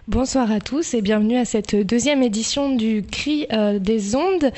Bonsoir à tous et bienvenue à cette deuxième édition du Cri des ondes.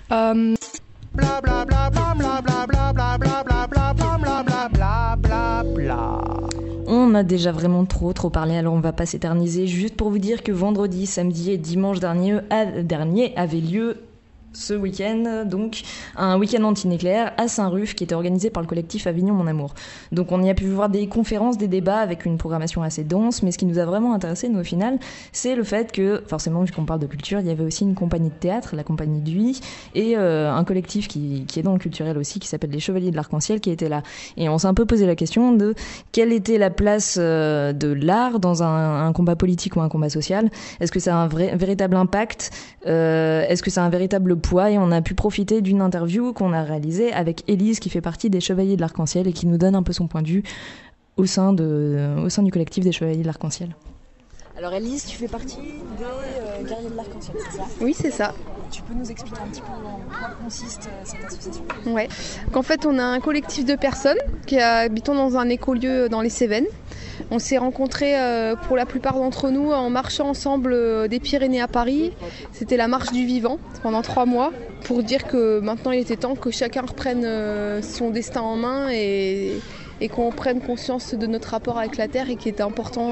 On a déjà vraiment trop parlé, alors on va pas s'éterniser. Juste pour vous dire que vendredi, samedi et dimanche dernier avait lieu ce week-end, donc un week-end anti-nucléaire à Saint-Ruf qui était organisé par le collectif Avignon Mon Amour. Donc on y a pu voir des conférences, des débats avec une programmation assez dense, mais ce qui nous a vraiment intéressé, nous, au final, c'est le fait que, forcément, vu qu'on parle de culture, il y avait aussi une compagnie de théâtre, la compagnie d'Uy, et un collectif qui est dans le culturel aussi, qui s'appelle les Chevaliers de l'Arc-en-Ciel, qui était là. Et on s'est un peu posé la question de quelle était la place de l'art dans un combat politique ou un combat social. Est-ce que ça a un véritable impact? Est-ce que ça a un véritable poids? Et on a pu profiter d'une interview qu'on a réalisée avec Élise, qui fait partie des Chevaliers de l'Arc-en-Ciel et qui nous donne un peu son point de vue au sein du collectif des Chevaliers de l'Arc-en-Ciel. Alors Élise, tu fais partie des Guerriers de l'Arc-en-Ciel, c'est ça? Oui, c'est ça. Tu peux nous expliquer un petit peu en quoi consiste cette association? Ouais. Donc, en fait, on a un collectif de personnes qui habitent dans un écolieu dans les Cévennes. On s'est rencontrés pour la plupart d'entre nous en marchant ensemble des Pyrénées à Paris. C'était la marche du vivant pendant 3 mois pour dire que maintenant il était temps que chacun reprenne son destin en main et qu'on prenne conscience de notre rapport avec la Terre et qu'il était important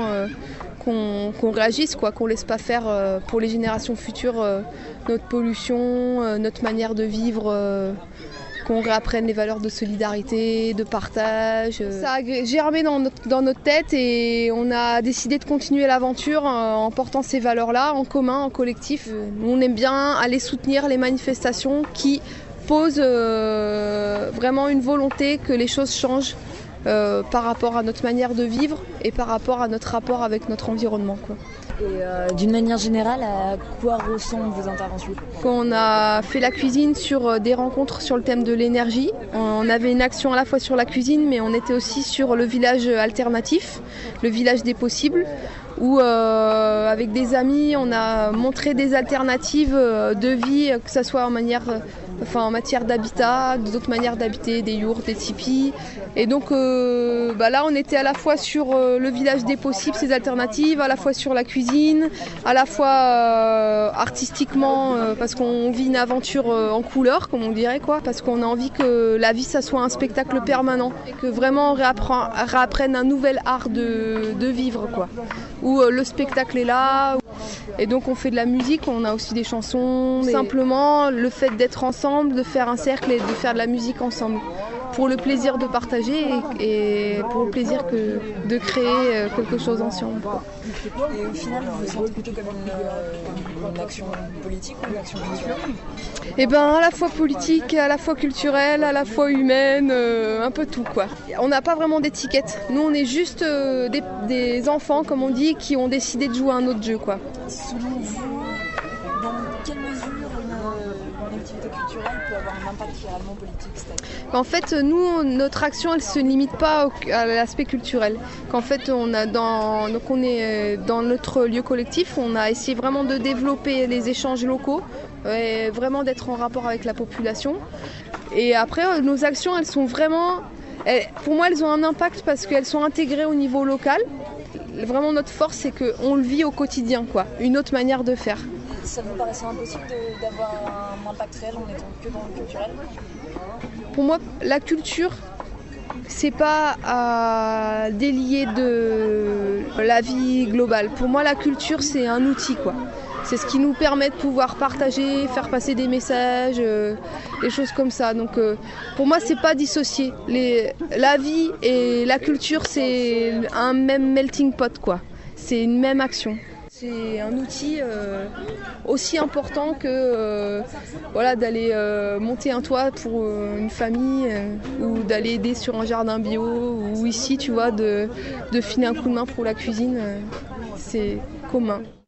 qu'on réagisse, qu'on ne laisse pas faire pour les générations futures notre pollution, notre manière de vivre. Qu'on réapprenne les valeurs de solidarité, de partage. Ça a germé dans notre tête et on a décidé de continuer l'aventure en portant ces valeurs-là en commun, en collectif. Nous, on aime bien aller soutenir les manifestations qui posent vraiment une volonté que les choses changent par rapport à notre manière de vivre et par rapport à notre rapport avec notre environnement, quoi. Et d'une manière générale, à quoi ressemblent vos interventions? On a fait la cuisine sur des rencontres sur le thème de l'énergie. On avait une action à la fois sur la cuisine, mais on était aussi sur le village alternatif, le village des possibles, où avec des amis, on a montré des alternatives de vie, que ce soit en matière d'habitat, d'autres manières d'habiter, des yurts, des tipis. Et donc là, on était à la fois sur le village des possibles, ces alternatives, à la fois sur la cuisine, à la fois artistiquement, parce qu'on vit une aventure en couleur, comme on dirait, parce qu'on a envie que la vie, ça soit un spectacle permanent, et que vraiment on réapprenne un nouvel art de vivre, où le spectacle est là. Et donc on fait de la musique, on a aussi des chansons. Simplement le fait d'être ensemble, de faire un cercle et de faire de la musique ensemble. Pour le plaisir de partager et pour le plaisir de créer quelque chose ensemble. Et au final, vous vous sentez plutôt comme une action politique ou une action culturelle? Eh bien, à la fois politique, à la fois culturelle, à la fois humaine, un peu tout, On n'a pas vraiment d'étiquette. Nous, on est juste des enfants, comme on dit, qui ont décidé de jouer à un autre jeu, Selon vous, dans quelle mesure une activité culturelle peut avoir un impact réellement politique? En fait, nous, notre action, elle ne se limite pas à l'aspect culturel. Qu'en fait, on est dans notre lieu collectif, on a essayé vraiment de développer les échanges locaux, et vraiment d'être en rapport avec la population. Et après, nos actions, elles sont vraiment... Pour moi, elles ont un impact parce qu'elles sont intégrées au niveau local. Vraiment, notre force, c'est qu'on le vit au quotidien, une autre manière de faire. Ça vous paraissait impossible d'avoir un impact réel en étant que dans le culturel? Pour moi, la culture, c'est pas à délier de la vie globale. Pour moi, la culture, c'est un outil, C'est ce qui nous permet de pouvoir partager, faire passer des messages, des choses comme ça. Donc, pour moi, c'est pas dissocié. La vie et la culture, c'est un même melting pot, C'est une même action. C'est un outil aussi important que d'aller monter un toit pour une famille ou d'aller aider sur un jardin bio ou ici, de filer un coup de main pour la cuisine. C'est commun.